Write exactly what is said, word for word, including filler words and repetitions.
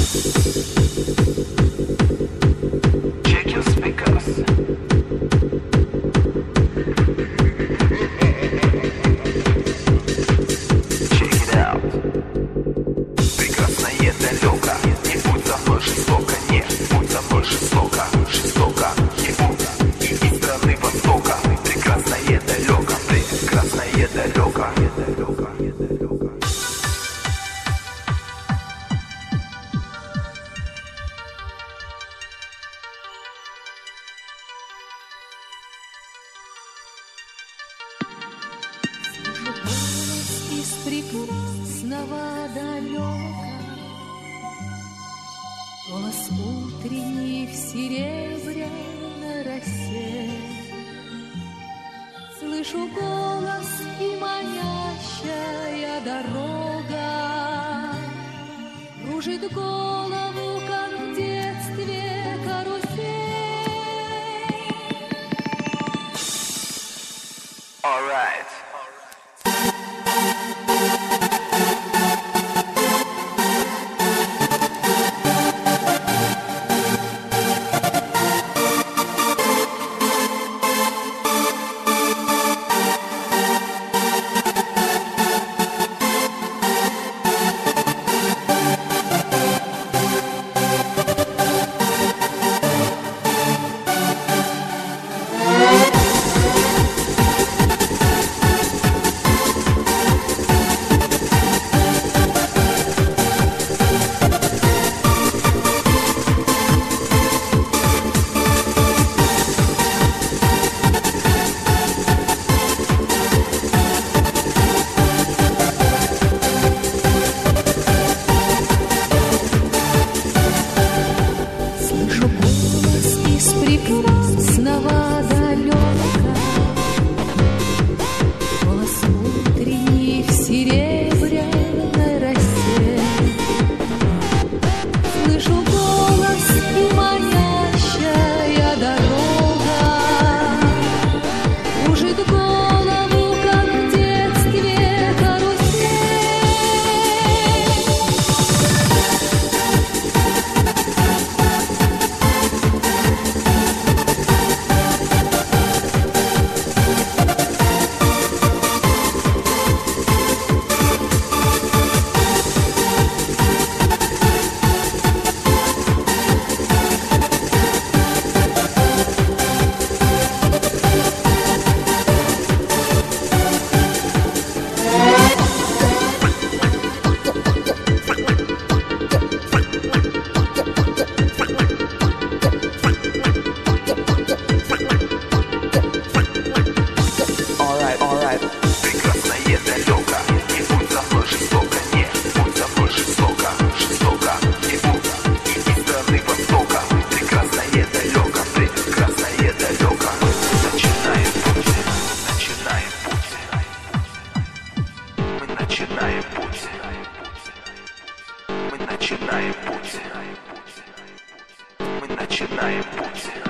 Прекрасного далека, голос утренний в серебряной росе. Слышу голос и манящая дорога кружит голову, как в детстве карусель. All right. Прекрасного далека, голос утренний в серебряной росе. Слышу голос и манящая дорога кружит голову, как в детстве карусель. Начинаем путь. Мы начинаем путь. Мы начинаем путь.